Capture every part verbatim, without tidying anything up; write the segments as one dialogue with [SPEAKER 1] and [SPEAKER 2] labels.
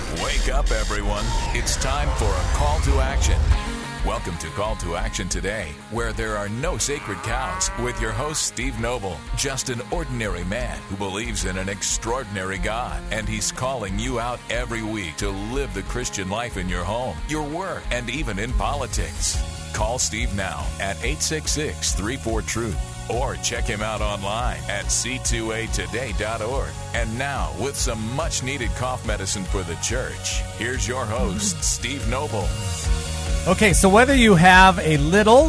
[SPEAKER 1] Wake up, everyone. It's time for a call to action. Welcome to Call to Action Today, where there are no sacred cows, with your host, Steve Noble, just an ordinary man who believes in an extraordinary God, and he's calling you out every week to live the Christian life in your home, your work, and even in politics. Call Steve now at eight six six, three four, truth, or check him out online at c two a today dot org. And now, with some much-needed cough medicine for the church, here's your host, Steve Noble.
[SPEAKER 2] Okay, so whether you have a little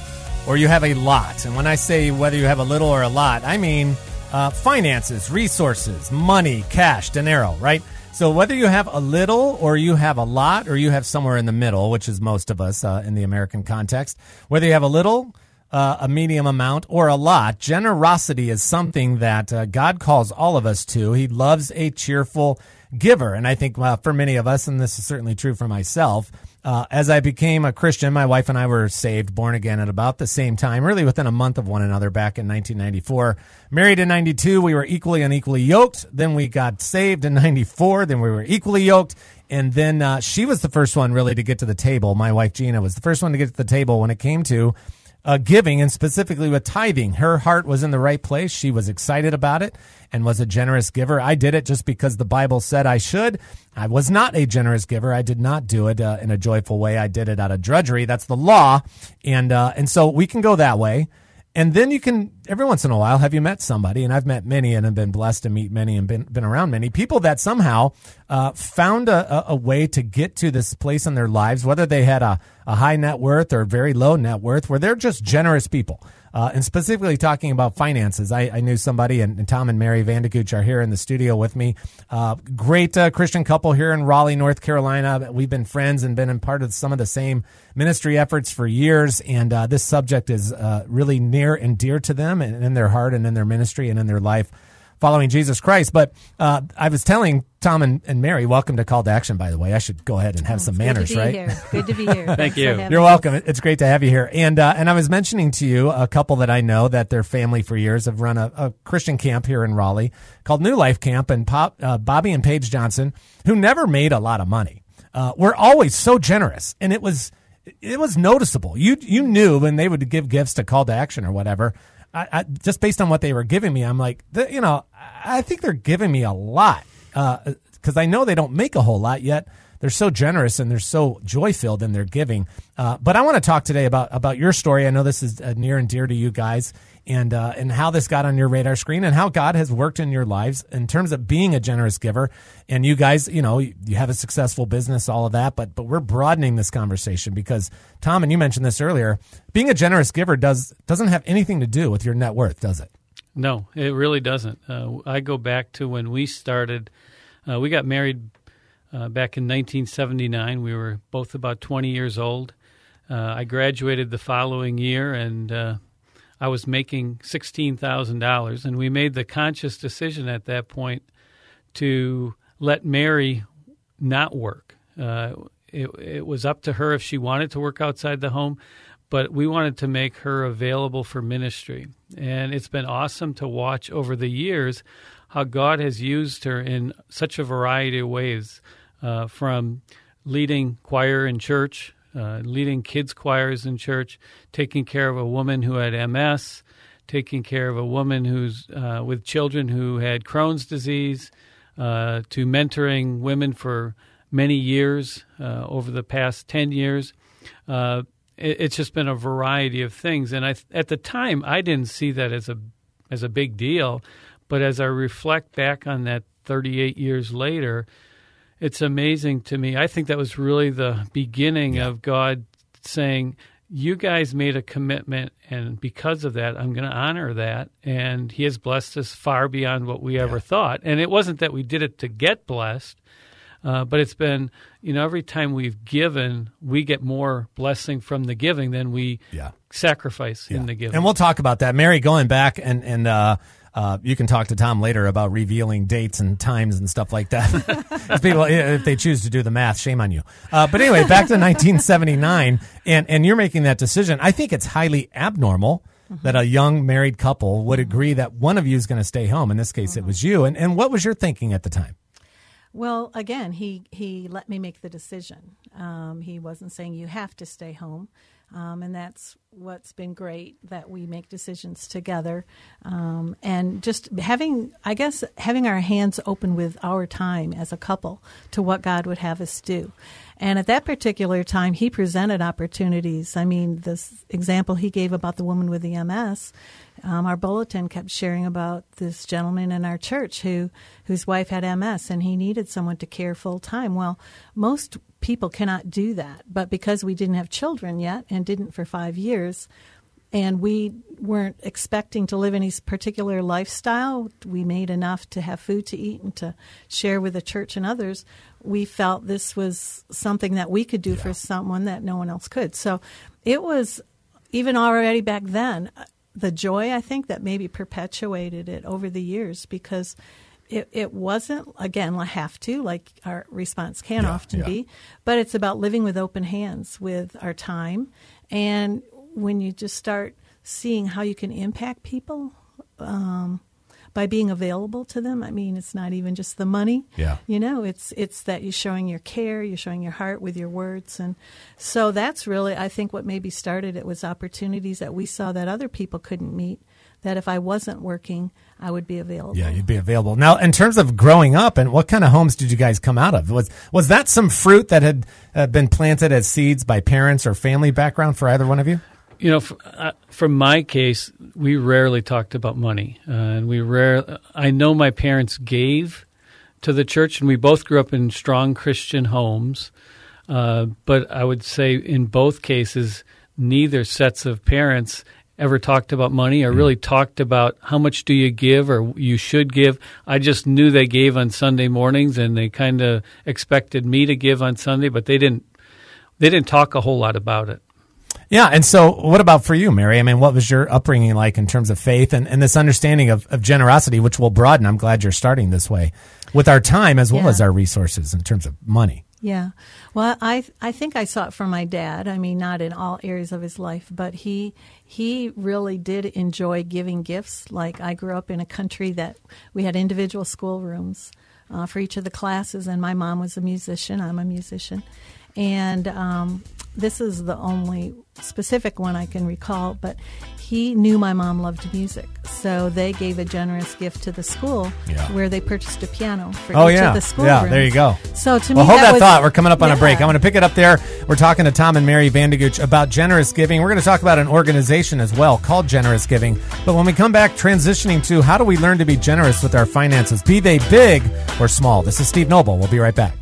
[SPEAKER 2] or you have a lot, and when I say whether you have a little or a lot, I mean uh, finances, resources, money, cash, dinero, right? So whether you have a little or you have a lot or you have somewhere in the middle, which is most of us uh, in the American context, whether you have a little, uh, a medium amount, or a lot, generosity is something that uh, God calls all of us to. He loves a cheerful giver. And I think uh, for many of us, and this is certainly true for myself, Uh, as I became a Christian, my wife and I were saved, born again at about the same time, really within a month of one another back in nineteen ninety-four. Married in ninety-two, we were equally unequally yoked. Then we got saved in ninety-four. Then we were equally yoked. And then uh, she was the first one really to get to the table. My wife, Gina, was the first one to get to the table when it came to uh, giving, and specifically with tithing. Her heart was in the right place. She was excited about it and was a generous giver. I did it just because the Bible said I should. I was not a generous giver. I did not do it uh, in a joyful way. I did it out of drudgery. That's the law. And uh, and so we can go that way. And then you can, every once in a while, have you met somebody, and I've met many and have been blessed to meet many and been, been around many, people that somehow uh, found a, a way to get to this place in their lives, whether they had a, a high net worth or very low net worth, where they're just generous people. Uh, and specifically talking about finances, I, I knew somebody, and, and Tom and Mary Vandekuch are here in the studio with me. Uh, great uh, Christian couple here in Raleigh, North Carolina. We've been friends and been in part of some of the same ministry efforts for years, and uh, this subject is uh, really near and dear to them, and in their heart and in their ministry and in their life, following Jesus Christ. But uh, I was telling Tom and, and Mary, welcome to Call to Action, by the way. I should go ahead and have oh, some manners, right?
[SPEAKER 3] Here. Good to be here.
[SPEAKER 2] Thank you. You're welcome. It's great to have you here. And uh, and I was mentioning to you a couple that I know that their family for years have run a, a Christian camp here in Raleigh called New Life Camp, and Pop, uh, Bobby and Paige Johnson, who never made a lot of money, uh, were always so generous, and it was it was noticeable. You you knew when they would give gifts to Call to Action or whatever. I, I, just based on what they were giving me, I'm like, you know, I think they're giving me a lot because uh, I know they don't make a whole lot, yet they're so generous and they're so joy-filled in their giving. Uh, but I want to talk today about, about your story. I know this is uh, near and dear to you guys, and uh, and how this got on your radar screen and how God has worked in your lives in terms of being a generous giver. And you guys, you know, you have a successful business, all of that, but but we're broadening this conversation because, Tom, and you mentioned this earlier, being a generous giver does, doesn't have anything to do with your net worth, does it?
[SPEAKER 4] No, it really doesn't. Uh, I go back to when we started. Uh, we got married uh, back in nineteen seventy-nine. We were both about twenty years old. Uh, I graduated the following year, and uh, I was making sixteen thousand dollars, and we made the conscious decision at that point to let Mary not work. Uh, it, it was up to her if she wanted to work outside the home, but we wanted to make her available for ministry. And it's been awesome to watch over the years how God has used her in such a variety of ways, uh, from leading choir in church, Uh, leading kids' choirs in church, taking care of a woman who had M S, taking care of a woman who's uh, with children who had Crohn's disease, uh, to mentoring women for many years, uh, over the past ten years. Uh, it, it's just been a variety of things. And I, at the time, I didn't see that as a as a big deal. But as I reflect back on that thirty-eight years later, it's amazing to me. I think that was really the beginning yeah. of God saying, you guys made a commitment, and because of that, I'm going to honor that. And he has blessed us far beyond what we yeah. ever thought. And it wasn't that we did it to get blessed, uh, but it's been, you know, every time we've given, we get more blessing from the giving than we yeah. sacrifice yeah. in the giving.
[SPEAKER 2] And we'll talk about that. Mary, going back and, and uh, Uh, you can talk to Tom later about revealing dates and times and stuff like that. If people, if they choose to do the math, shame on you. Uh, but anyway, back to nineteen seventy-nine, and, and you're making that decision. I think it's highly abnormal mm-hmm. that a young married couple would agree that one of you is going to stay home. In this case, mm-hmm. it was you. And, and what was your thinking at the time?
[SPEAKER 3] Well, again, he, he let me make the decision. Um, he wasn't saying you have to stay home. Um, and that's what's been great, that we make decisions together. Um, and just having, I guess, having our hands open with our time as a couple to what God would have us do. And at that particular time, he presented opportunities. I mean, this example he gave about the woman with the M S, um, our bulletin kept sharing about this gentleman in our church who whose wife had M S, and he needed someone to care full time. Well, most people cannot do that, but because we didn't have children yet and didn't for five years, and we weren't expecting to live any particular lifestyle, we made enough to have food to eat and to share with the church and others. We felt this was something that we could do yeah. for someone that no one else could. So it was, even already back then, the joy, I think, that maybe perpetuated it over the years, because it, it wasn't, again, I have to, like our response can yeah, often yeah. be, but it's about living with open hands with our time. And when you just start seeing how you can impact people um, by being available to them, I mean, it's not even just the money.
[SPEAKER 2] Yeah.
[SPEAKER 3] You know, it's it's that you're showing your care, you're showing your heart with your words. And so that's really, I think, what maybe started it was opportunities that we saw that other people couldn't meet, that if I wasn't working, I would be available.
[SPEAKER 2] Yeah, you'd be available. Now, in terms of growing up, and what kind of homes did you guys come out of? Was was that some fruit that had uh, been planted as seeds by parents or family background for either one of you?
[SPEAKER 4] You know, for, uh, from my case, we rarely talked about money, uh, and we rare. I know my parents gave to the church, and we both grew up in strong Christian homes. Uh, but I would say in both cases, neither sets of parents ever talked about money or really talked about how much do you give or you should give. I just knew they gave on Sunday mornings, and they kind of expected me to give on Sunday, but they didn't. They didn't talk a whole lot about it.
[SPEAKER 2] Yeah, and so what about for you, Mary? I mean, what was your upbringing like in terms of faith and, and this understanding of, of generosity, which will broaden? I'm glad you're starting this way with our time as well
[SPEAKER 3] yeah.
[SPEAKER 2] as our resources in terms of money.
[SPEAKER 3] Yeah. Well, I I think I saw it from my dad. I mean, not in all areas of his life, but he he really did enjoy giving gifts. Like, I grew up in a country that we had individual schoolrooms uh, for each of the classes, and my mom was a musician. I'm a musician. And um, this is the only specific one I can recall, but he knew my mom loved music. So they gave a generous gift to the school
[SPEAKER 2] yeah.
[SPEAKER 3] where they purchased a piano for
[SPEAKER 2] oh,
[SPEAKER 3] each
[SPEAKER 2] yeah.
[SPEAKER 3] of the school
[SPEAKER 2] Yeah,
[SPEAKER 3] rooms.
[SPEAKER 2] there you go.
[SPEAKER 3] So to
[SPEAKER 2] well,
[SPEAKER 3] me,
[SPEAKER 2] hold that,
[SPEAKER 3] that was,
[SPEAKER 2] thought. We're coming up on
[SPEAKER 3] yeah.
[SPEAKER 2] a break. I'm going to pick it up there. We're talking to Tom and Mary Vandeguch about generous giving. We're going to talk about an organization as well called Generous Giving. But when we come back, transitioning to how do we learn to be generous with our finances, be they big or small. This is Steve Noble. We'll be right back.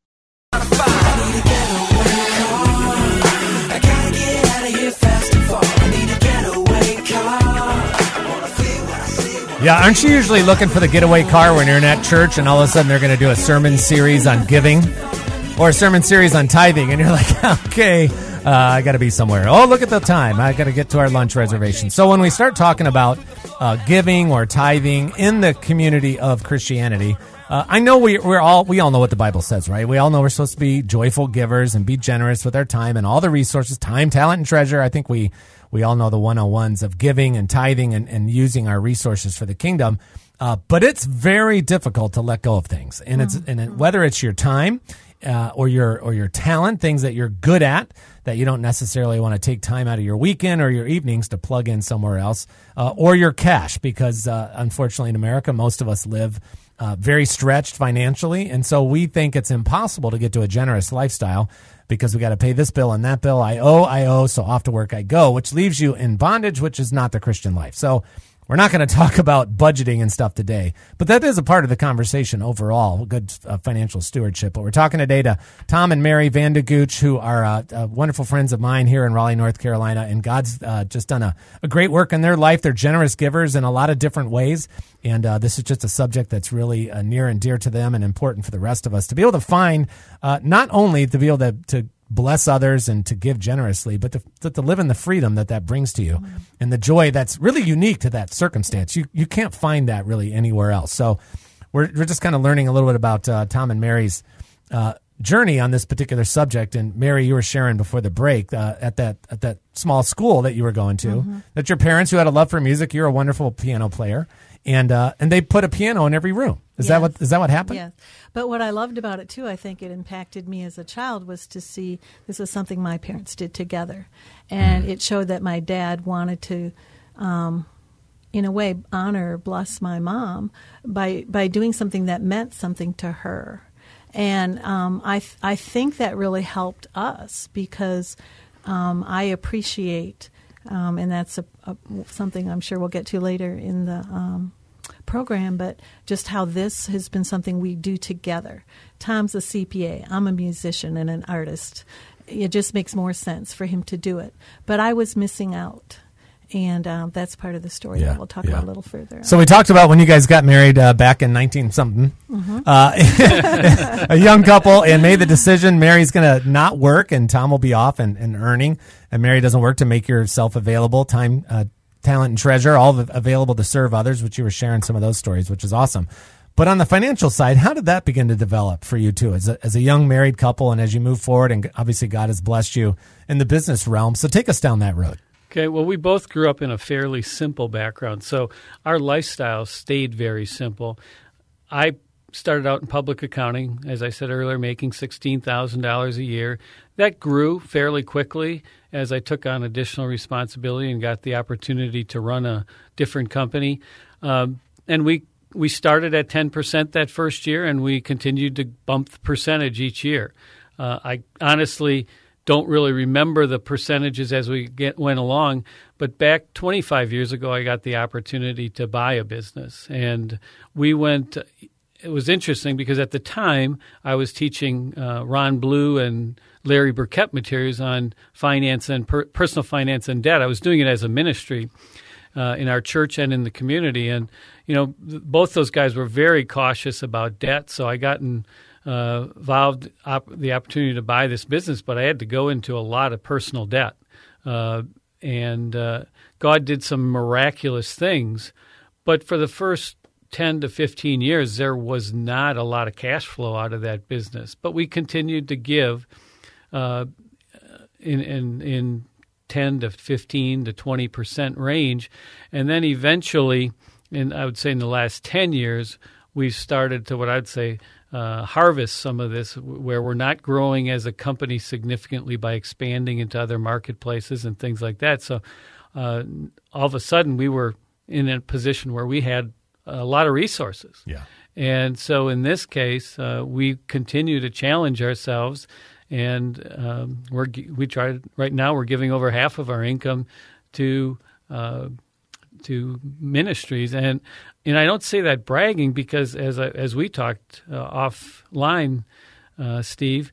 [SPEAKER 2] Yeah, aren't you usually looking for the getaway car when you're in that church and all of a sudden they're going to do a sermon series on giving or a sermon series on tithing, and you're like, okay, uh, I got to be somewhere. Oh, look at the time. I got to get to our lunch reservation. So when we start talking about uh, giving or tithing in the community of Christianity, uh, I know we, we're all we all know what the Bible says, right? We all know we're supposed to be joyful givers and be generous with our time and all the resources, time, talent, and treasure. I think we We all know the one oh ones of giving and tithing and, and using our resources for the kingdom. Uh, but it's very difficult to let go of things. And it's and it, whether it's your time uh, or your or your talent, things that you're good at that you don't necessarily want to take time out of your weekend or your evenings to plug in somewhere else, uh, or your cash, because uh, unfortunately in America, most of us live uh, very stretched financially. And so we think it's impossible to get to a generous lifestyle because we got to pay this bill and that bill. I owe, I owe, so off to work I go, which leaves you in bondage, which is not the Christian life. So we're not going to talk about budgeting and stuff today, but that is a part of the conversation overall, good uh, financial stewardship. But we're talking today to Tom and Mary Vandeguch, who are uh, uh, wonderful friends of mine here in Raleigh, North Carolina, and God's uh, just done a, a great work in their life. They're generous givers in a lot of different ways, and uh, this is just a subject that's really uh, near and dear to them and important for the rest of us to be able to find, uh, not only to be able to, to bless others and to give generously, but to, to, to live in the freedom that that brings to you mm-hmm. and the joy that's really unique to that circumstance. You you can't find that really anywhere else. So we're we're just kind of learning a little bit about uh, Tom and Mary's uh, journey on this particular subject. And Mary, you were sharing before the break uh, at that at that small school that you were going to, mm-hmm. that your parents, who had a love for music, you're a wonderful piano player, and uh, and they put a piano in every room. Is
[SPEAKER 3] Yes.
[SPEAKER 2] that what is that what happened?
[SPEAKER 3] Yes. But what I loved about it, too, I think it impacted me as a child, was to see this was something my parents did together. And
[SPEAKER 2] Mm.
[SPEAKER 3] it showed that my dad wanted to, um, in a way, honor, bless my mom by, by doing something that meant something to her. And um, I, th- I think that really helped us because um, I appreciate, um, and that's a, a, something I'm sure we'll get to later in the um, program, but just how this has been something we do together. Tom's a C P A. I'm a musician and an artist. It just makes more sense for him to do it. But I was missing out. And um, that's part of the story
[SPEAKER 2] Yeah,
[SPEAKER 3] that we'll talk
[SPEAKER 2] yeah.
[SPEAKER 3] about a little further.
[SPEAKER 2] So we talked about when you guys got married uh, back in nineteen something,
[SPEAKER 3] Mm-hmm.
[SPEAKER 2] uh, a young couple, and made the decision Mary's going to not work and Tom will be off and, and earning, and Mary doesn't work to make yourself available, time, uh, talent, and treasure, all av- available to serve others, which you were sharing some of those stories, which is awesome. But on the financial side, how did that begin to develop for you too, as a, as a young married couple, and as you move forward, and obviously God has blessed you in the business realm. So take us down that road.
[SPEAKER 4] Okay, well, we both grew up in a fairly simple background, so our lifestyle stayed very simple. I started out in public accounting, as I said earlier, making sixteen thousand dollars a year. That grew fairly quickly as I took on additional responsibility and got the opportunity to run a different company. Um, and we we started at ten percent that first year, and we continued to bump the percentage each year. Uh, I honestly don't really remember the percentages as we get, went along, but back twenty-five years ago, I got the opportunity to buy a business. And we went, it was interesting because at the time, I was teaching uh, Ron Blue and Larry Burkett materials on finance and per, personal finance and debt. I was doing it as a ministry uh, in our church and in the community. And, you know, both those guys were very cautious about debt, so I got in Uh, involved op- the opportunity to buy this business, but I had to go into a lot of personal debt. Uh, and uh, God did some miraculous things. But for the first ten to fifteen years, there was not a lot of cash flow out of that business. But we continued to give uh, in, in, in ten to fifteen to twenty percent range. And then eventually, in I would say in the last ten years, we started to what I'd say Uh, harvest some of this, where we're not growing as a company significantly by expanding into other marketplaces and things like that. So uh, all of a sudden, we were in a position where we had a lot of resources.
[SPEAKER 2] Yeah.
[SPEAKER 4] And so in this case, uh, we continue to challenge ourselves, and um, we're we try right now. We're giving over half of our income to uh, to ministries, and and I don't say that bragging, because as I, as we talked uh, offline, uh, Steve,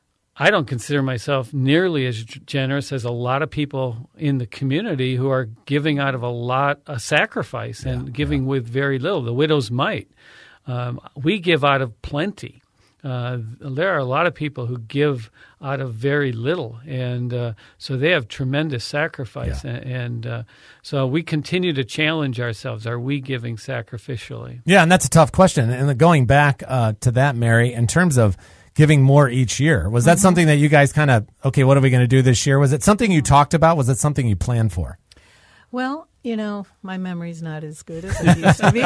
[SPEAKER 4] I don't consider myself nearly as generous as a lot of people in the community who are giving out of a lot of sacrifice and
[SPEAKER 2] Yeah,
[SPEAKER 4] giving
[SPEAKER 2] yeah.
[SPEAKER 4] with very little. The widow's mite. Um, we give out of plenty. Uh, there are a lot of people who give out of very little, and uh, so they have tremendous sacrifice.
[SPEAKER 2] Yeah.
[SPEAKER 4] And, and uh, so we continue to challenge ourselves. Are we giving sacrificially?
[SPEAKER 2] Yeah, and that's a tough question. And going back uh, to that, Mary, in terms of giving more each year, was that
[SPEAKER 3] Mm-hmm.
[SPEAKER 2] something that you guys kind of, okay, what are we going to do this year? Was it something you talked about? Was it something you planned for?
[SPEAKER 3] Well, you know, my memory's not as good as it used to be.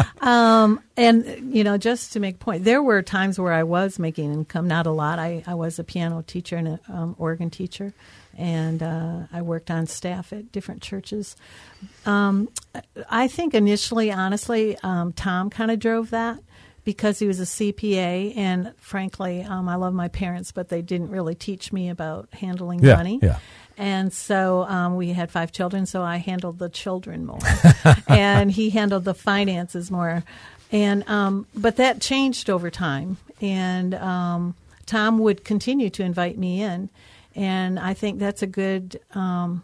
[SPEAKER 3] Um, and, you know, just to make a point, there were times where I was making income, not a lot. I, I was a piano teacher and an um, organ teacher, and uh, I worked on staff at different churches. Um, I think initially, honestly, um, Tom kind of drove that, because he was a C P A, and frankly, um, I love my parents, but they didn't really teach me about handling
[SPEAKER 2] Yeah,
[SPEAKER 3] money.
[SPEAKER 2] yeah.
[SPEAKER 3] And so um, we had five children, so I handled the children more, and he handled the finances more. And um, but that changed over time, and um, Tom would continue to invite me in, and I think that's a good um,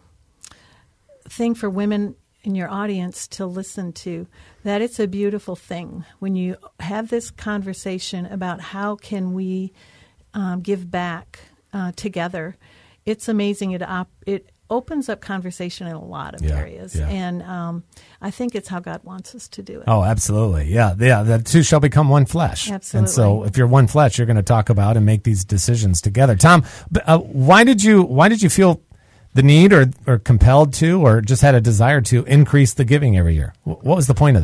[SPEAKER 3] thing for women in your audience to listen to, that it's a beautiful thing when you have this conversation about how can we um, give back uh, together. It's amazing. It op- it opens up conversation in a lot of
[SPEAKER 2] Yeah,
[SPEAKER 3] areas,
[SPEAKER 2] yeah.
[SPEAKER 3] and um, I think it's how God wants us to do it.
[SPEAKER 2] Oh, absolutely. Yeah. Yeah. The two shall become one flesh.
[SPEAKER 3] Absolutely.
[SPEAKER 2] And so if you're one flesh, you're going to talk about and make these decisions together. Tom, uh, why did you, why did you feel the need or, or compelled to, or just had a desire to increase the giving every year? What was the point of that?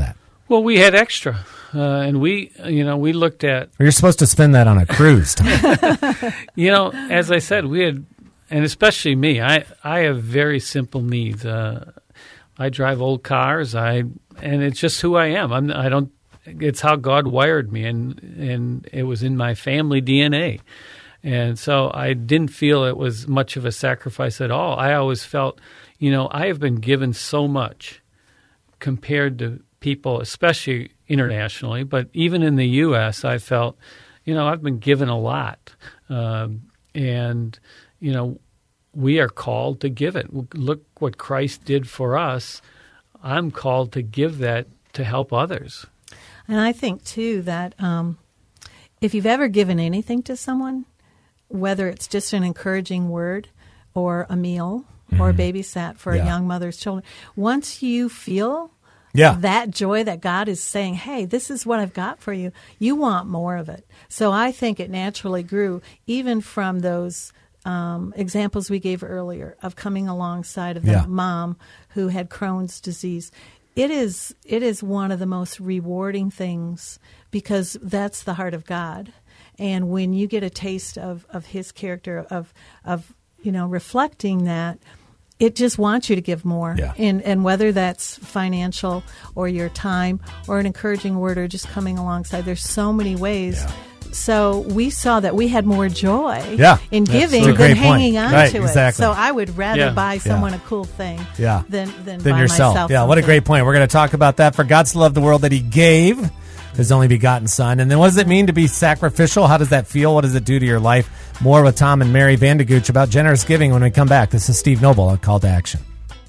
[SPEAKER 4] Well, we had extra, uh, and we, you know, we looked at.
[SPEAKER 2] You're supposed to spend that on a cruise, Tom.
[SPEAKER 4] You know, as I said, we had, and especially me, I, I have very simple needs. Uh, I drive old cars. I, and it's just who I am. I'm. I don't. It's how God wired me, and and it was in my family D N A. And so I didn't feel it was much of a sacrifice at all. I always felt, you know, I have been given so much compared to people, especially internationally, but even in the U S, I felt, you know, I've been given a lot. Um, and, you know, we are called to give it. Look what Christ did for us. I'm called to give that to help others.
[SPEAKER 3] And I think, too, that um, if you've ever given anything to someone, whether it's just an encouraging word or a meal mm-hmm. or a babysat for yeah. a young mother's children, once you feel yeah. that joy that God is saying, hey, this is what I've got for you, you want more of it. So I think it naturally grew, even from those um, examples we gave earlier of coming alongside of the
[SPEAKER 2] yeah.
[SPEAKER 3] mom who had Crohn's disease. It is it is one of the most rewarding things, because that's the heart of God. And when you get a taste of, of his character, of, of you know, reflecting that, it just wants you to give more.
[SPEAKER 2] Yeah.
[SPEAKER 3] And, and whether that's financial or your time or an encouraging word or just coming alongside, there's so many ways.
[SPEAKER 2] Yeah.
[SPEAKER 3] So we saw that we had more joy
[SPEAKER 2] yeah.
[SPEAKER 3] in giving
[SPEAKER 2] than
[SPEAKER 3] point. hanging on
[SPEAKER 2] right,
[SPEAKER 3] to
[SPEAKER 2] exactly.
[SPEAKER 3] it. So I would rather
[SPEAKER 4] yeah.
[SPEAKER 3] buy someone
[SPEAKER 2] yeah.
[SPEAKER 3] a cool thing
[SPEAKER 2] yeah.
[SPEAKER 3] than, than,
[SPEAKER 2] than
[SPEAKER 3] buy
[SPEAKER 2] yourself.
[SPEAKER 3] myself
[SPEAKER 2] Yeah,
[SPEAKER 3] something.
[SPEAKER 2] what a great point. We're going to talk about that. For God so loved the world that he gave his only begotten son. And then what does it mean to be sacrificial? How does that feel? What does it do to your life? More with Tom and Mary Vandegooch about generous giving when we come back. This is Steve Noble on Call to Action.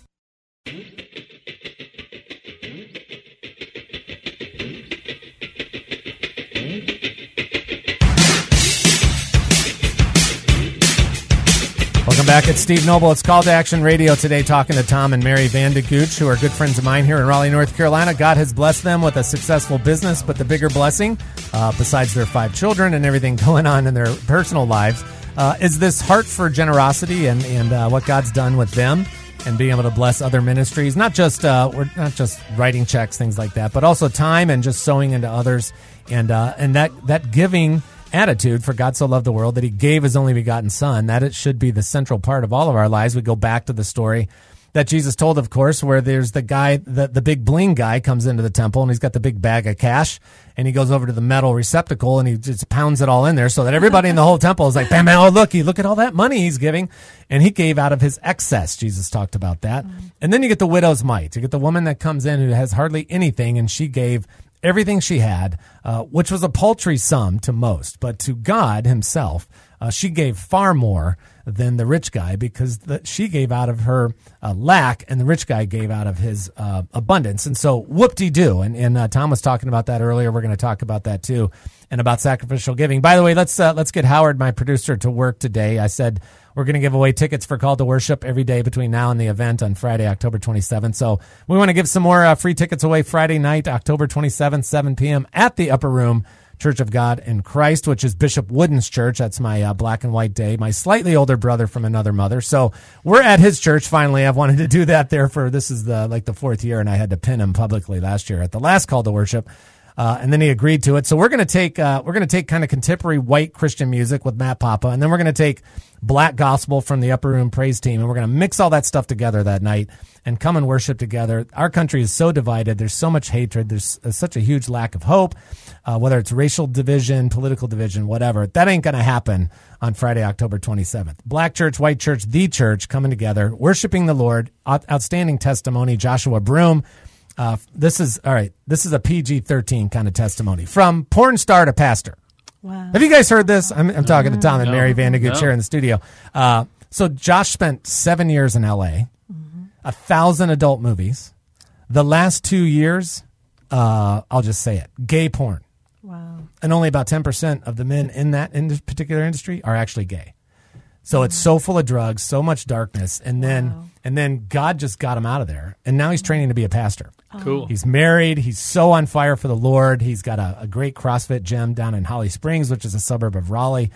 [SPEAKER 2] Welcome back. It's Steve Noble. It's Call to Action Radio today, talking to Tom and Mary Vandegooch, who are good friends of mine here in Raleigh, North Carolina. God has blessed them with a successful business, but the bigger blessing, uh, besides their five children and everything going on in their personal lives, uh, is this heart for generosity and, and uh, what God's done with them and being able to bless other ministries. Not just uh, we're not just writing checks, things like that, but also time and just sowing into others, and uh, and that that giving attitude. For God so loved the world that he gave his only begotten son, that it should be the central part of all of our lives. We go back to the story that Jesus told, of course, where there's the guy, the, the big bling guy comes into the temple, and he's got the big bag of cash, and he goes over to the metal receptacle and he just pounds it all in there so that everybody in the whole temple is like, bam, bam, oh, look, look at all that money he's giving. And he gave out of his excess. Jesus talked about that. Mm-hmm. And then you get the widow's mite. You get the woman that comes in who has hardly anything, and she gave everything she had, uh, which was a paltry sum to most, but to God himself, uh, she gave far more than the rich guy, because the, she gave out of her uh, lack, and the rich guy gave out of his uh, abundance. And so whoop-de-doo. And, and uh, Tom was talking about that earlier. We're going to talk about that too, and about sacrificial giving. By the way, let's uh, let's get Howard, my producer, to work today. I said we're going to give away tickets for Call to Worship every day between now and the event on Friday, October twenty-seventh. So we want to give some more uh, free tickets away Friday night, October twenty-seventh, seven p.m. at the Upper Room Church of God in Christ, which is Bishop Wooden's church. That's my uh, black and white day, my slightly older brother from another mother. So we're at his church finally. I've wanted to do that there for, this is the like the fourth year, and I had to pin him publicly last year at the last Call to Worship. Uh, and then he agreed to it. So we're going to take uh, we're going to take kind of contemporary white Christian music with Matt Papa, and then we're going to take black gospel from the Upper Room praise team, and we're going to mix all that stuff together that night and come and worship together. Our country is so divided. There's so much hatred. There's uh, such a huge lack of hope, uh, whether it's racial division, political division, whatever. That ain't going to happen on Friday, October twenty-seventh. Black church, white church, the church coming together, worshiping the Lord. Out- outstanding testimony, Joshua Broom. Uh, this is, all right, this is a P G thirteen kind of testimony. From porn star to pastor.
[SPEAKER 3] Wow.
[SPEAKER 2] Have you guys heard this? I'm, I'm talking to Tom and
[SPEAKER 4] No,
[SPEAKER 2] Mary Vandegooch
[SPEAKER 4] no.
[SPEAKER 2] here in the studio. Uh, so Josh spent seven years in L A, mm-hmm. a thousand adult movies. The last two years, uh, I'll just say it, gay porn.
[SPEAKER 3] Wow.
[SPEAKER 2] And only about ten percent of the men in that in this particular industry are actually gay. So it's so full of drugs, so much darkness. And then
[SPEAKER 3] Wow.
[SPEAKER 2] and then God just got him out of there. And now he's training to be a pastor.
[SPEAKER 4] Cool.
[SPEAKER 2] He's married. He's so on fire for the Lord. He's got a, a great CrossFit gym down in Holly Springs, which is a suburb of Raleigh.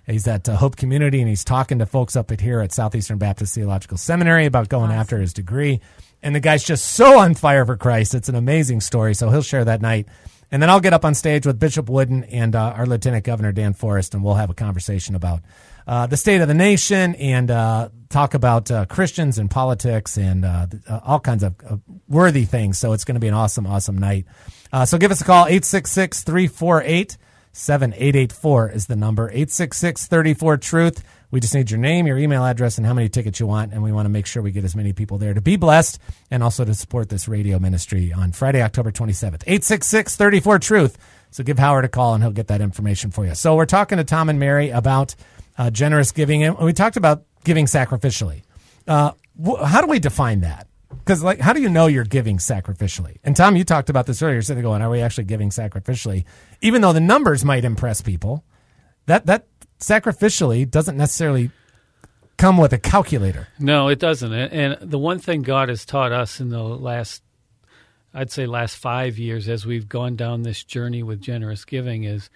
[SPEAKER 2] He's at uh, Hope Community, and he's talking to folks up at here at Southeastern Baptist Theological Seminary about going
[SPEAKER 3] Awesome.
[SPEAKER 2] after his degree. And the guy's just so on fire for Christ. It's an amazing story. So he'll share that night. And then I'll get up on stage with Bishop Wooden and uh, our Lieutenant Governor, Dan Forrest, and we'll have a conversation about uh, the state of the nation and uh, talk about uh, Christians and politics and uh, uh, all kinds of uh, worthy things. So it's going to be an awesome, awesome night. Uh, so give us a call. eight six six, three four eight, seven eight eight four is the number. eight six six, three four, truth. We just need your name, your email address, and how many tickets you want, and we want to make sure we get as many people there to be blessed and also to support this radio ministry on Friday, October twenty-seventh. eight six six, three four, truth. So give Howard a call, and he'll get that information for you. So we're talking to Tom and Mary about uh, generous giving, and we talked about giving sacrificially. Uh, wh- how do we define that? Because, like, how do you know you're giving sacrificially? And, Tom, you talked about this earlier. You're sitting there going, are we actually giving sacrificially? Even though the numbers might impress people, that that sacrificially doesn't necessarily come with a calculator.
[SPEAKER 4] No, it doesn't. And the one thing God has taught us in the last, I'd say last five years as we've gone down this journey with generous giving is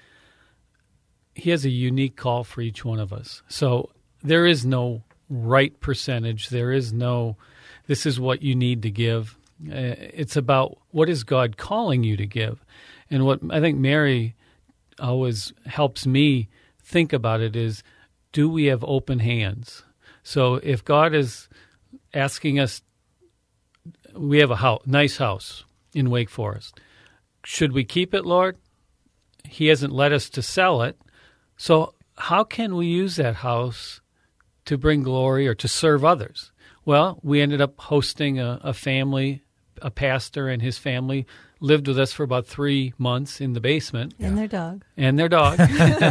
[SPEAKER 4] he has a unique call for each one of us. So there is no right percentage. There is no, this is what you need to give. It's about what is God calling you to give. And what I think Mary always helps me think about it is, do we have open hands? So if God is asking us, we have a house, nice house in Wake Forest. Should we keep it, Lord? He hasn't led us to sell it. So how can we use that house to bring glory or to serve others? Well, we ended up hosting a, a family, a pastor and his family lived with us for about three months in the basement.
[SPEAKER 3] And yeah. their dog.
[SPEAKER 4] And their dog.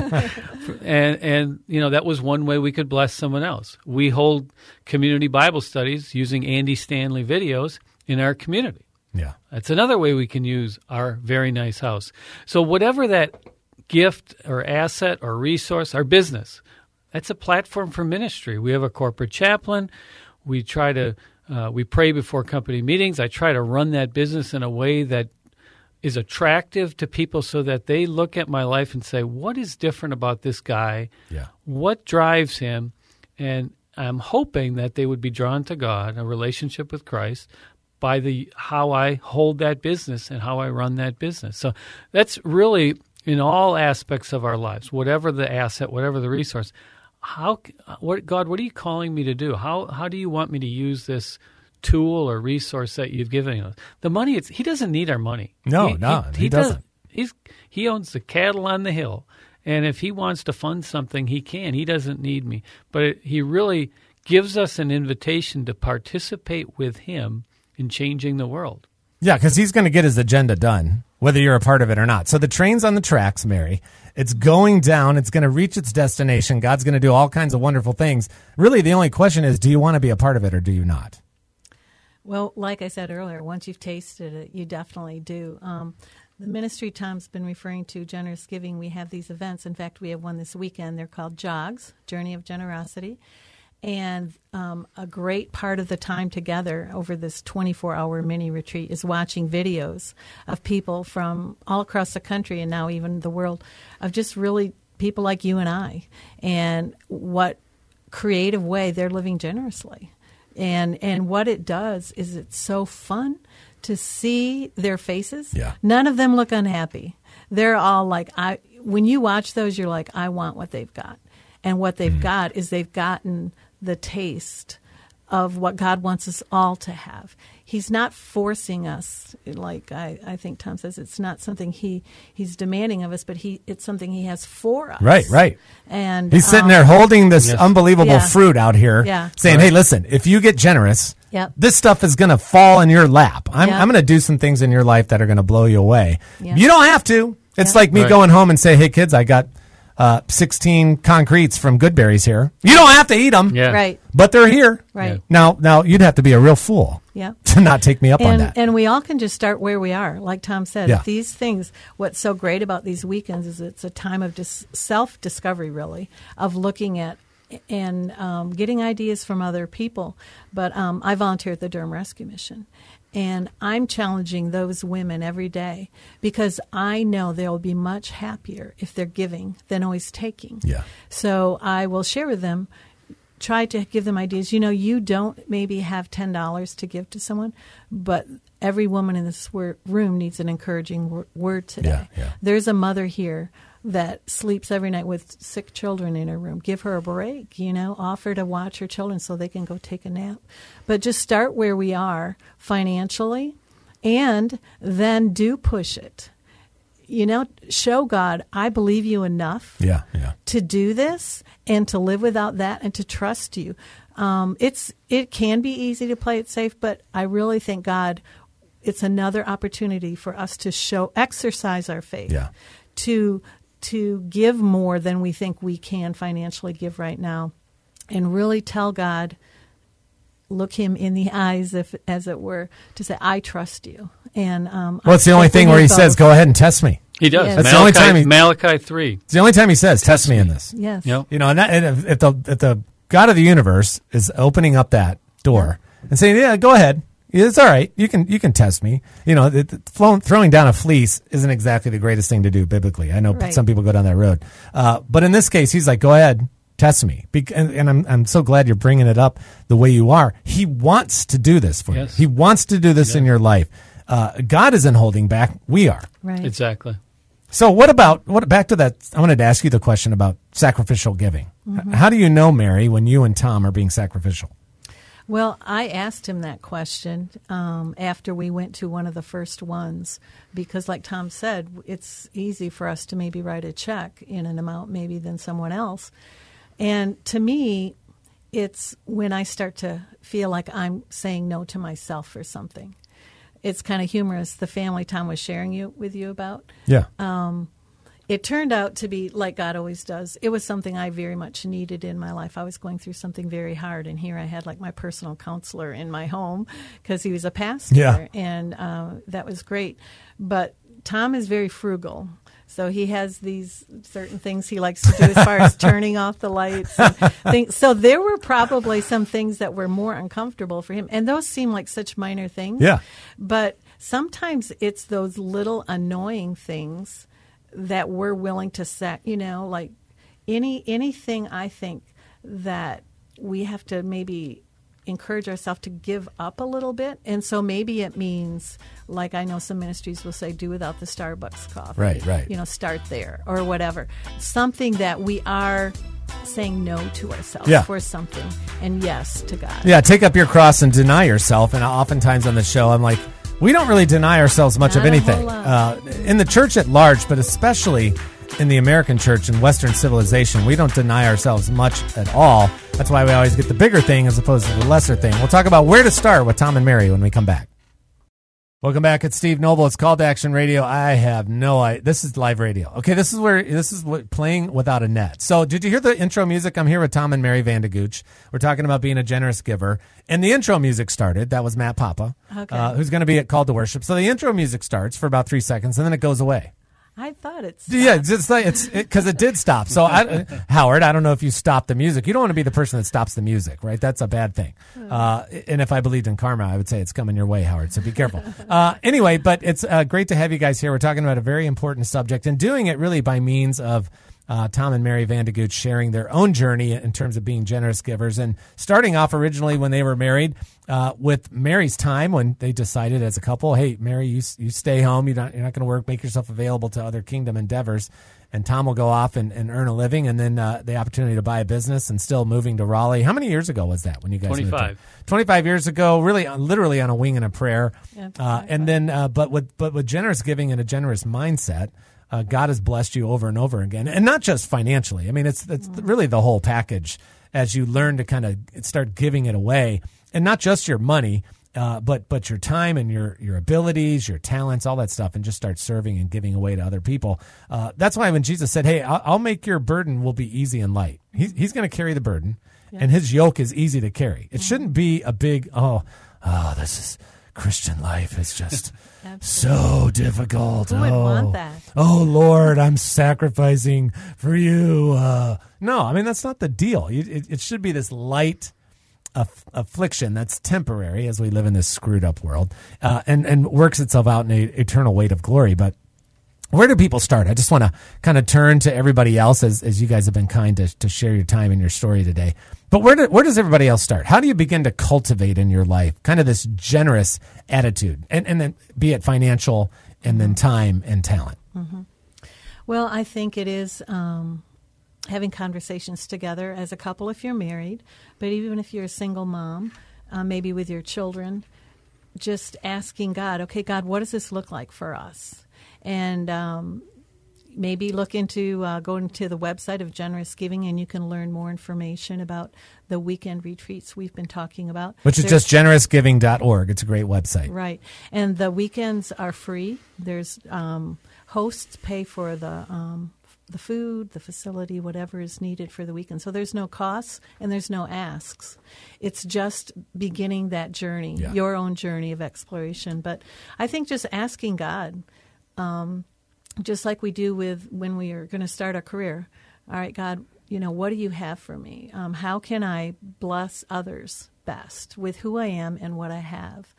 [SPEAKER 4] and, and, you know, that was one way we could bless someone else. We hold community Bible studies using Andy Stanley videos in our community.
[SPEAKER 2] Yeah.
[SPEAKER 4] That's another way we can use our very nice house. So whatever that gift or asset or resource, our business, that's a platform for ministry. We have a corporate chaplain. We try to, uh, we pray before company meetings. I try to run that business in a way that is attractive to people so that they look at my life and say, what is different about this guy?
[SPEAKER 2] Yeah.
[SPEAKER 4] What drives him? And I'm hoping that they would be drawn to God, a relationship with Christ, by the how I hold that business and how I run that business. So that's really in all aspects of our lives, whatever the asset, whatever the resource. How, what, God, what are you calling me to do? How how do you want me to use this tool or resource that you've given us? The money, it's, he doesn't need our money.
[SPEAKER 2] No,
[SPEAKER 4] he,
[SPEAKER 2] no,
[SPEAKER 4] he, he,
[SPEAKER 2] he doesn't.
[SPEAKER 4] doesn't. He's he owns the cattle on the hill, and if he wants to fund something, he can. He doesn't need me, but it, he really gives us an invitation to participate with him in changing the world.
[SPEAKER 2] Yeah, because he's going to get his agenda done, whether you're a part of it or not. So the train's on the tracks, Mary. It's going down. It's going to reach its destination. God's going to do all kinds of wonderful things. Really, the only question is, do you want to be a part of it or do you not?
[SPEAKER 3] Well, like I said earlier, once you've tasted it, you definitely do. Um, the ministry Tom's been referring to, Generous Giving, we have these events. In fact, we have one this weekend. They're called JOGS, Journey of Generosity. And um, a great part of the time together over this twenty-four hour mini retreat is watching videos of people from all across the country and now even the world, of just really people like you and I, and what creative way they're living generously. And and what it does is it's so fun to see their faces.
[SPEAKER 2] Yeah.
[SPEAKER 3] None of them look unhappy. They're all like, I. When you watch those, you're like, I want what they've got. And what they've mm. got is they've gotten the taste of what God wants us all to have. He's not forcing us, like I, I think Tom says, it's not something he, he's demanding of us, but he it's something he has for us.
[SPEAKER 2] Right, right.
[SPEAKER 3] And
[SPEAKER 2] he's sitting
[SPEAKER 3] um,
[SPEAKER 2] there holding this
[SPEAKER 4] yes.
[SPEAKER 2] unbelievable
[SPEAKER 3] Yeah.
[SPEAKER 2] fruit out here,
[SPEAKER 3] Yeah.
[SPEAKER 2] saying,
[SPEAKER 4] Right.
[SPEAKER 2] hey, listen, if you get generous,
[SPEAKER 3] Yep.
[SPEAKER 2] this stuff is going to fall in your lap. I'm,
[SPEAKER 3] Yep.
[SPEAKER 2] I'm going to do some things in your life that are going to blow you away.
[SPEAKER 3] Yep.
[SPEAKER 2] You don't have to. It's
[SPEAKER 3] Yep.
[SPEAKER 2] like me
[SPEAKER 4] Right.
[SPEAKER 2] going home and say, hey, kids, I got uh, sixteen concretes from Goodberries here. You don't have to eat them,
[SPEAKER 4] Yeah.
[SPEAKER 3] Right,
[SPEAKER 2] but they're here.
[SPEAKER 3] right.
[SPEAKER 4] Yeah.
[SPEAKER 2] Now, now you'd have to be a real fool
[SPEAKER 3] Yeah.
[SPEAKER 2] to not take me up on
[SPEAKER 3] And,
[SPEAKER 2] that.
[SPEAKER 3] and we all can just start where we are. Like Tom said,
[SPEAKER 2] Yeah.
[SPEAKER 3] if these things, what's so great about these weekends is it's a time of dis- self-discovery, really, of looking at and um, getting ideas from other people. But um, I volunteer at the Durham Rescue Mission. And I'm challenging those women every day because I know they'll be much happier if they're giving than always taking.
[SPEAKER 2] Yeah.
[SPEAKER 3] So I will share with them, try to give them ideas. You know, you don't maybe have ten dollars to give to someone, but every woman in this wor- room needs an encouraging wor- word today.
[SPEAKER 2] Yeah, yeah.
[SPEAKER 3] There's a mother here that sleeps every night with sick children in her room. Give her a break, you know, offer to watch her children so they can go take a nap. But just start where we are financially and then do push it. You know, show God, I believe you enough
[SPEAKER 2] Yeah, yeah.
[SPEAKER 3] to do this and to live without that and to trust you. Um, it's it can be easy to play it safe, but I really think God, it's another opportunity for us to show, exercise our faith,
[SPEAKER 2] Yeah.
[SPEAKER 3] to to give more than we think we can financially give right now, and really tell God, look him in the eyes, if as it were, to say, I trust you. And um,
[SPEAKER 2] Well, it's the only thing where he says, go ahead and test me.
[SPEAKER 4] He does.
[SPEAKER 3] Yes.
[SPEAKER 2] That's
[SPEAKER 4] Malachi,
[SPEAKER 2] the only time he-
[SPEAKER 4] Malachi three.
[SPEAKER 2] It's the only time he says, test me in this.
[SPEAKER 3] Yes.
[SPEAKER 4] Yep.
[SPEAKER 2] You know, and, that, and if, if the if the God of the universe is opening up that door and saying, "Yeah, go ahead, it's all right. You can you can test me." You know, it, it, flowing, throwing down a fleece isn't exactly the greatest thing to do biblically. I know
[SPEAKER 3] Right.
[SPEAKER 2] some people go down that road, uh, but in this case, he's like, "Go ahead, test me." Be- and and I'm I'm so glad you're bringing it up the way you are. He wants to do this for
[SPEAKER 4] Yes.
[SPEAKER 2] you. He wants to do this in your life. Uh, God isn't holding back. We are.
[SPEAKER 3] Right.
[SPEAKER 4] Exactly.
[SPEAKER 2] So what about what back to that? I wanted to ask you the question about sacrificial giving.
[SPEAKER 3] Mm-hmm.
[SPEAKER 2] How do you know, Mary, when you and Tom are being sacrificial?
[SPEAKER 3] Well, I asked him that question um, after we went to one of the first ones because, like Tom said, it's easy for us to maybe write a check in an amount maybe than someone else. And to me, it's when I start to feel like I'm saying no to myself for something. It's kind of humorous, the family Tom was sharing you with you about.
[SPEAKER 2] Yeah.
[SPEAKER 3] Um, it turned out to be like God always does. It was something I very much needed in my life. I was going through something very hard, and here I had like my personal counselor in my home because he was a pastor,
[SPEAKER 2] Yeah.
[SPEAKER 3] and uh, that was great. But Tom is very frugal. So he has these certain things he likes to do as far as turning off the lights. And things. So there were probably some things that were more uncomfortable for him. And those seem like such minor things.
[SPEAKER 2] Yeah.
[SPEAKER 3] But sometimes it's those little annoying things that we're willing to set, you know, like any anything I think that we have to maybe encourage ourselves to give up a little bit. And so maybe it means, like I know some ministries will say, do without the Starbucks coffee.
[SPEAKER 2] Right, right.
[SPEAKER 3] You know, start there or whatever. Something that we are saying no to ourselves
[SPEAKER 2] Yeah.
[SPEAKER 3] for something and yes to God.
[SPEAKER 2] Yeah, take up your cross and deny yourself. And oftentimes on the show, I'm like, we don't really deny ourselves much
[SPEAKER 3] Not
[SPEAKER 2] of
[SPEAKER 3] a
[SPEAKER 2] anything.
[SPEAKER 3] whole lot.
[SPEAKER 2] Uh, in the church at large, but especially in the American church and Western civilization, we don't deny ourselves much at all. That's why we always get the bigger thing as opposed to the lesser thing. We'll talk about where to start with Tom and Mary when we come back. Welcome back. It's Steve Noble. It's Call to Action Radio. I have no idea. This is live radio. Okay, this is where this is what, playing without a net. So, did you hear the intro music? I'm here with Tom and Mary Vandegooch. We're talking about being a generous giver, and the intro music started. That was Matt Papa,
[SPEAKER 3] Okay.
[SPEAKER 2] uh, who's going to be at Call to Worship. So the intro music starts for about three seconds, and then it goes away.
[SPEAKER 3] I thought it's
[SPEAKER 2] Yeah, it's just like it's because it, it did stop. So, I, Howard, I don't know if you stopped the music. You don't want to be the person that stops the music, right? That's a bad thing. Uh, and if I believed in karma, I would say it's coming your way, Howard. So be careful. Uh, anyway, but it's uh, great to have you guys here. We're talking about a very important subject and doing it really by means of uh, Tom and Mary Vandegooch sharing their own journey in terms of being generous givers and starting off originally when they were married. Uh, with Mary's time when they decided as a couple, hey, Mary, you you stay home. You're not, you're not going to work. Make yourself available to other kingdom endeavors. And Tom will go off and, and earn a living. And then uh, the opportunity to buy a business and still moving to Raleigh. How many years ago was that when you guys moved
[SPEAKER 4] twenty-five.
[SPEAKER 2] there? twenty-five years ago, really, uh, literally on a wing and a prayer.
[SPEAKER 3] Yeah,
[SPEAKER 2] Uh, and then, uh, but with but with generous giving and a generous mindset, uh, God has blessed you over and over again. And not just financially. I mean, it's, it's really the whole package as you learn to kind of start giving it away. And not just your money, uh, but but your time and your, your abilities, your talents, all that stuff, and just start serving and giving away to other people. Uh, that's why when Jesus said, hey, I'll, I'll make your burden will be easy and light. He's, he's going to carry the burden, and his yoke is easy to carry. It shouldn't be a big, oh, oh, this is Christian life is just so difficult.
[SPEAKER 3] Who would
[SPEAKER 2] oh,
[SPEAKER 3] want that?
[SPEAKER 2] Oh, Lord, I'm sacrificing for you. Uh, no, I mean, that's not the deal. You, it, it should be this light aff- affliction that's temporary as we live in this screwed up world, uh, and, and works itself out in an eternal weight of glory. But where do people start? I just want to kind of turn to everybody else as, as you guys have been kind to, to share your time and your story today. But where, do, where does everybody else start? How do you begin to cultivate in your life kind of this generous attitude, and, and then be it financial and then time and talent?
[SPEAKER 3] Mm-hmm. Well, I think it is um, having conversations together as a couple if you're married, but even if you're a single mom, uh, maybe with your children, just asking God, okay, God, what does this look like for us? And um, maybe look into uh, going to the website of Generous Giving, and you can learn more information about the weekend retreats we've been talking about.
[SPEAKER 2] Which is There's, just generous giving dot org. It's a great website.
[SPEAKER 3] Right. And the weekends are free. There's um, hosts pay for the um, the food, the facility, whatever is needed for the weekend. So there's no costs and there's no asks. It's just beginning that journey, yeah. your own journey of exploration. But I think just asking God, um, just like we do with when we are going to start a career. All right, God, you know, what do you have for me? Um, how can I bless others best with who I am and what I have?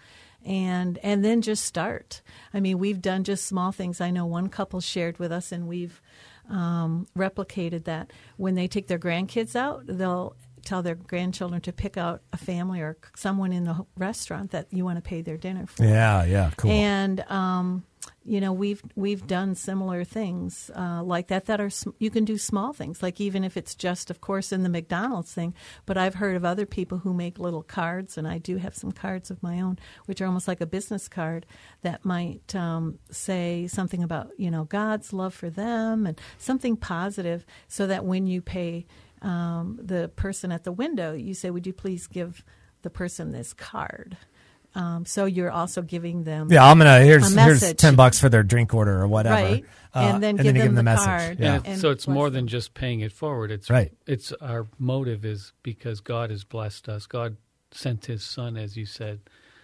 [SPEAKER 3] And and then just start. I mean, we've done just small things. I know one couple shared with us, and we've um, replicated that. When they take their grandkids out, they'll tell their grandchildren to pick out a family or someone in the restaurant that you want to pay their dinner for.
[SPEAKER 2] Yeah, yeah, cool.
[SPEAKER 3] And um, you know, we've we've done similar things uh, like that. That are sm- you can do small things, like even if it's just, of course, in the McDonald's thing. But I've heard of other people who make little cards, and I do have some cards of my own, which are almost like a business card that might um, say something about, you know, God's love for them and something positive, so that when you pay um, the person at the window, you say, "Would you please give the person this card?" Um, so you're also giving them
[SPEAKER 2] yeah. I'm gonna here's
[SPEAKER 3] a
[SPEAKER 2] here's ten bucks for their drink order or whatever,
[SPEAKER 3] right?
[SPEAKER 2] Uh,
[SPEAKER 3] and then
[SPEAKER 2] and
[SPEAKER 3] give
[SPEAKER 2] then
[SPEAKER 3] them
[SPEAKER 2] give them
[SPEAKER 3] the,
[SPEAKER 2] the
[SPEAKER 3] card.
[SPEAKER 2] message. Yeah.
[SPEAKER 4] And
[SPEAKER 3] and
[SPEAKER 4] so it's more
[SPEAKER 3] them.
[SPEAKER 4] than just paying it forward. It's
[SPEAKER 2] right.
[SPEAKER 4] It's our motive is because God has blessed us. God sent His Son, as you said,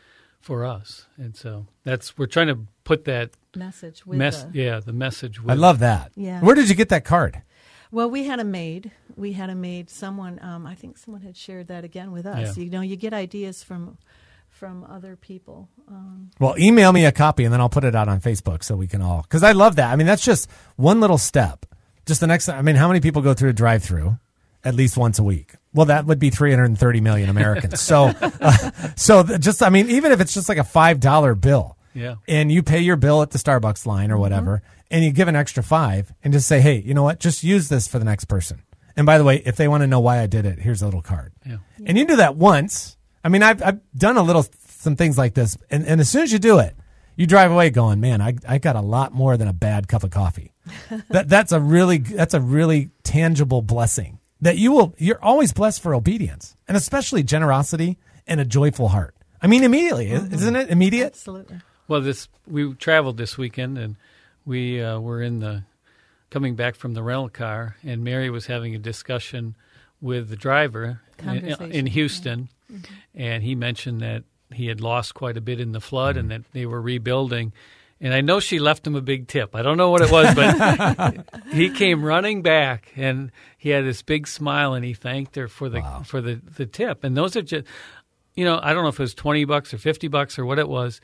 [SPEAKER 4] for us, and so that's we're trying to put that
[SPEAKER 3] message with
[SPEAKER 4] mess.
[SPEAKER 3] the,
[SPEAKER 4] Yeah, the message. With
[SPEAKER 2] I love that.
[SPEAKER 3] Yeah.
[SPEAKER 2] Where did you get that card?
[SPEAKER 3] Well, we had a maid. We had a maid. Someone, um, I think someone had shared that again with us.
[SPEAKER 4] Yeah.
[SPEAKER 3] You know, you get ideas from from other people. Um,
[SPEAKER 2] Well, email me a copy, and then I'll put it out on Facebook so we can all, because I love that. I mean, that's just one little step. Just the next, I mean, how many people go through a drive-through at least once a week? Well, that would be three hundred thirty million Americans. so, uh, so just, I mean, even if it's just like a five dollar bill,
[SPEAKER 4] yeah,
[SPEAKER 2] and you pay your bill at the Starbucks line or whatever, mm-hmm. and you give an extra five and just say, hey, you know what? Just use this for the next person. And by the way, if they want to know why I did it, here's a little card.
[SPEAKER 4] Yeah.
[SPEAKER 3] Yeah.
[SPEAKER 2] And you do that once. I mean, I've, I've done a little, some things like this. And, and as soon as you do it, you drive away going, man, I, I got a lot more than a bad cup of coffee. that That's a really, that's a really tangible blessing that you will, you're always blessed for obedience, and especially generosity and a joyful heart. I mean, immediately, mm-hmm. isn't it immediate?
[SPEAKER 3] Absolutely.
[SPEAKER 4] Well, this, we traveled this weekend, and we uh, were in the, coming back from the rental car, and Mary was having a discussion with the driver in, in Houston, yeah. mm-hmm. and he mentioned that he had lost quite a bit in the flood, mm-hmm. and that they were rebuilding. And I know she left him a big tip. I don't know what it was, but he came running back, and he had this big smile, and he thanked her for the wow. for the, the tip. And those are just, you know, I don't know if it was twenty bucks or fifty bucks or what it was,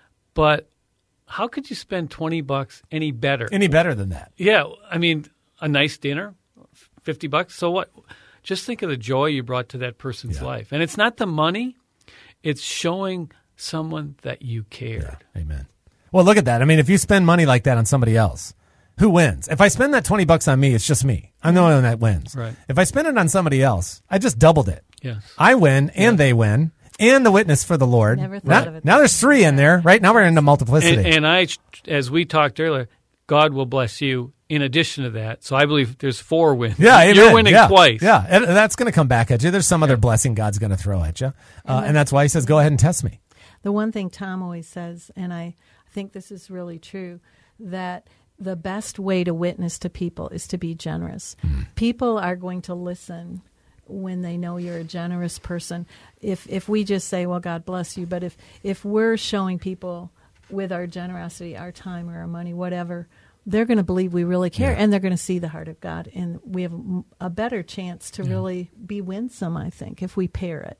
[SPEAKER 4] but how could you spend twenty bucks any better?
[SPEAKER 2] Any better than that?
[SPEAKER 4] Yeah, I mean, a nice dinner, fifty bucks. So what? Just think of the joy you brought to that person's yeah. life. And it's not the money, it's showing someone that you cared.
[SPEAKER 2] Yeah. Amen. Well, look at that. I mean, if you spend money like that on somebody else, who wins? If I spend that twenty bucks on me, it's just me. I'm the only one that wins.
[SPEAKER 4] Right.
[SPEAKER 2] If I spend it on somebody else, I just doubled it.
[SPEAKER 4] Yes.
[SPEAKER 2] I win, and yeah. they win, and the witness for the Lord.
[SPEAKER 3] Never thought
[SPEAKER 2] now,
[SPEAKER 3] of it.
[SPEAKER 2] Now there's three in there, right? Now we're into multiplicity.
[SPEAKER 4] And, and I, as we talked earlier, God will bless you in addition to that. So I believe there's four wins.
[SPEAKER 2] Yeah, amen.
[SPEAKER 4] You're winning
[SPEAKER 2] yeah.
[SPEAKER 4] twice.
[SPEAKER 2] Yeah, and that's going to come back at you. There's some other yeah. blessing God's going to throw at you. Uh, and, and that's why he says, go ahead and test me.
[SPEAKER 3] The one thing Tom always says, and I think this is really true, that the best way to witness to people is to be generous. Mm-hmm. People are going to listen when they know you're a generous person. If if we just say, well, God bless you, but if, if we're showing people with our generosity, our time or our money, whatever, they're going to believe we really care, yeah. and they're going to see the heart of God. And we have a better chance to yeah. really be winsome, I think, if we pair it.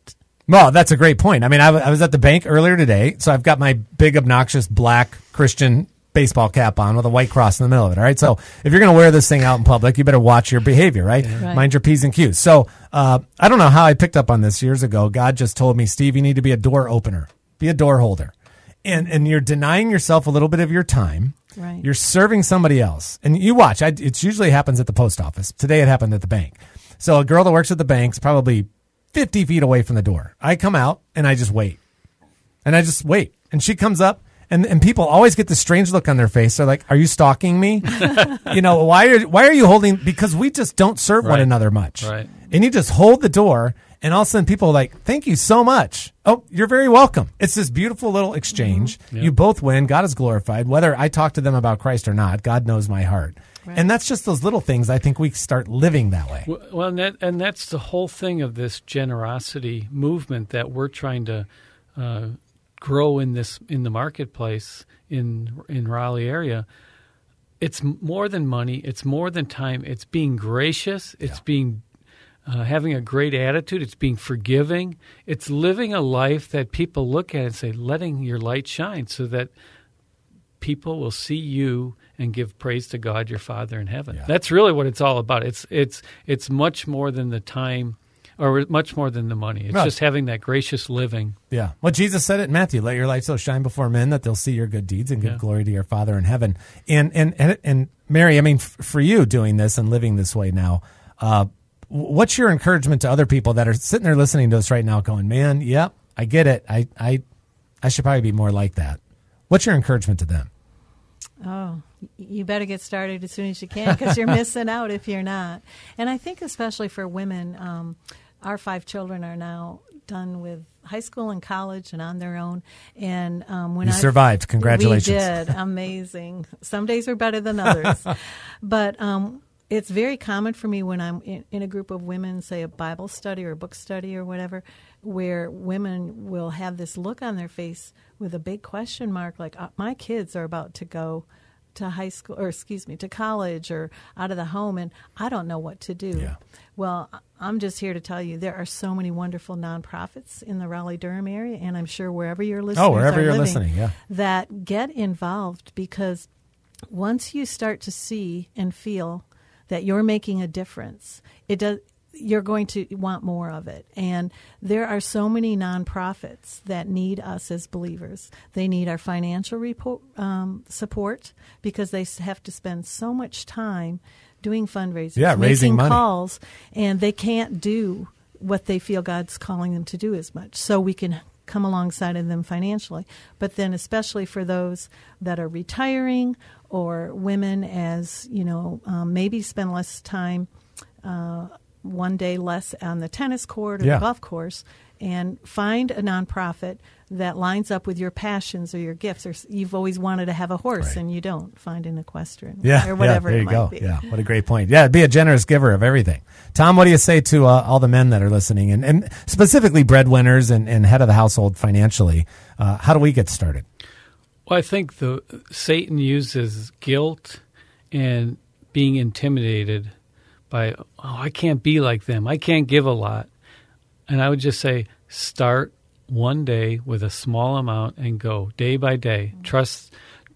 [SPEAKER 2] Well, that's a great point. I mean, I, w- I was at the bank earlier today, so I've got my big, obnoxious black Christian baseball cap on with a white cross in the middle of it, all right? So if you're going to wear this thing out in public, you better watch your behavior, right?
[SPEAKER 3] Yeah. Right.
[SPEAKER 2] Mind your P's and Q's. So uh, I don't know how I picked up on this years ago. God just told me, Steve, you need to be a door opener, be a door holder. And, and you're denying yourself a little bit of your time.
[SPEAKER 3] Right.
[SPEAKER 2] You're serving somebody else. And you watch, I, it usually happens at the post office. Today it happened at the bank. So a girl that works at the bank's probably fifty feet away from the door. I come out and I just wait. And I just wait. And she comes up and, and people always get this strange look on their face. They're like, are you stalking me? you know, why are why are you holding? Because we just don't serve
[SPEAKER 4] Right.
[SPEAKER 2] one another much.
[SPEAKER 4] Right.
[SPEAKER 2] And you just hold the door and all of a sudden people are like, thank you so much. Oh, you're very welcome. It's this beautiful little exchange.
[SPEAKER 4] Mm-hmm. Yep.
[SPEAKER 2] You both win. God is glorified. Whether I talk to them about Christ or not, God knows my heart.
[SPEAKER 3] Right.
[SPEAKER 2] And that's just those little things. I think we start living that way.
[SPEAKER 4] Well, and, that, and that's the whole thing of this generosity movement that we're trying to uh, grow in this in the marketplace in in Raleigh area. It's more than money. It's more than time. It's being gracious. It's
[SPEAKER 2] Yeah.
[SPEAKER 4] being uh, having a great attitude. It's being forgiving. It's living a life that people look at and say, letting your light shine, so that people will see you and give praise to God, your Father in heaven.
[SPEAKER 2] Yeah.
[SPEAKER 4] That's really what it's all about. It's it's it's much more than the time, or much more than the money. It's
[SPEAKER 2] Right.
[SPEAKER 4] just having that gracious living.
[SPEAKER 2] Yeah. Well, Jesus said it in Matthew, let your light so shine before men that they'll see your good deeds and give
[SPEAKER 4] Yeah.
[SPEAKER 2] glory to your Father in heaven. And, and, and, and Mary, I mean, f- for you doing this and living this way now, uh, w- what's your encouragement to other people that are sitting there listening to us right now going, man, yep, I get it. I, I, I should probably be more like that. What's your encouragement to them?
[SPEAKER 3] Oh, you better get started as soon as you can, because you're missing out if you're not. And I think especially for women, um, our five children are now done with high school and college and on their own. And um, when
[SPEAKER 2] You
[SPEAKER 3] I
[SPEAKER 2] survived. Congratulations.
[SPEAKER 3] We did. Amazing. Some days are better than others. But um, it's very common for me when I'm in, in a group of women, say a Bible study or a book study or whatever, where women will have this look on their face with a big question mark, like, uh, my kids are about to go to high school, or excuse me, to college or out of the home, and I don't know what to do.
[SPEAKER 2] Yeah.
[SPEAKER 3] Well, I'm just here to tell you there are so many wonderful nonprofits in the Raleigh-Durham area, and I'm sure wherever you're listening,
[SPEAKER 2] Oh, wherever
[SPEAKER 3] are
[SPEAKER 2] you're
[SPEAKER 3] living,
[SPEAKER 2] listening, yeah.
[SPEAKER 3] that get involved, because once you start to see and feel that you're making a difference, it does. You're going to want more of it. And there are so many nonprofits that need us as believers. They need our financial report, um, support, because they have to spend so much time doing fundraisers,
[SPEAKER 2] Yeah, raising
[SPEAKER 3] making
[SPEAKER 2] money.
[SPEAKER 3] calls, and they can't do what they feel God's calling them to do as much. So we can come alongside of them financially. But then especially for those that are retiring, or women, as, you know, um, maybe spend less time uh one day less on the tennis court or
[SPEAKER 2] Yeah.
[SPEAKER 3] the golf course, and find a nonprofit that lines up with your passions or your gifts. Or s- you've always wanted to have a horse,
[SPEAKER 2] Right.
[SPEAKER 3] and you don't. Find an equestrian,
[SPEAKER 2] Yeah,
[SPEAKER 3] or whatever
[SPEAKER 2] yeah, there
[SPEAKER 3] it
[SPEAKER 2] you
[SPEAKER 3] might
[SPEAKER 2] go.
[SPEAKER 3] be.
[SPEAKER 2] Yeah, what a great point. Yeah, be a generous giver of everything. Tom, what do you say to uh, all the men that are listening, and, and specifically breadwinners and, and head of the household financially? Uh, how do we get started?
[SPEAKER 4] Well, I think the Satan uses guilt and being intimidated by, oh, I can't be like them. I can't give a lot. And I would just say, start one day with a small amount and go day by day. Trust,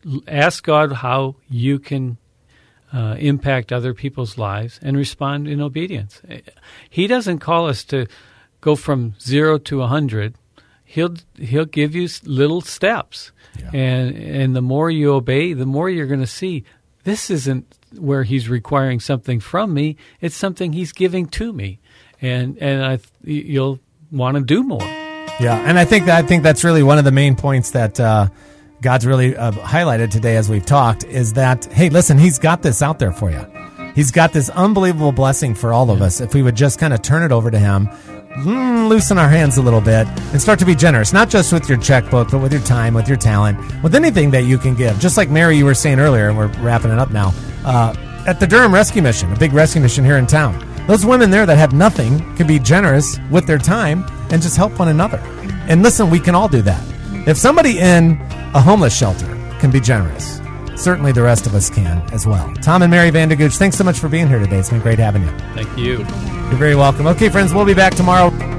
[SPEAKER 4] ask God how you can uh, impact other people's lives and respond in obedience. He doesn't call us to go from zero to a hundred. He'll he'll give you little steps,
[SPEAKER 2] Yeah.
[SPEAKER 4] and and the more you obey, the more you're going to see this isn't where he's requiring something from me. It's something he's giving to me, and and I you'll want to do more.
[SPEAKER 2] Yeah, and I think that, I think that's really one of the main points that uh, God's really uh, highlighted today as we've talked, is that, hey, listen, he's got this out there for you. He's got this unbelievable blessing for all of us if we would just kind of turn it over to him, mm, loosen our hands a little bit, and start to be generous, not just with your checkbook, but with your time, with your talent, with anything that you can give. Just like Mary, you were saying earlier, and we're wrapping it up now, uh, at the Durham Rescue Mission, a big rescue mission here in town. Those women there that have nothing can be generous with their time and just help one another. And listen, we can all do that. If somebody in a homeless shelter can be generous, certainly the rest of us can as well. Tom and Mary Vandegooch, thanks so much for being here today. It's been great having you.
[SPEAKER 4] Thank you.
[SPEAKER 2] You're very welcome. Okay, friends, we'll be back tomorrow.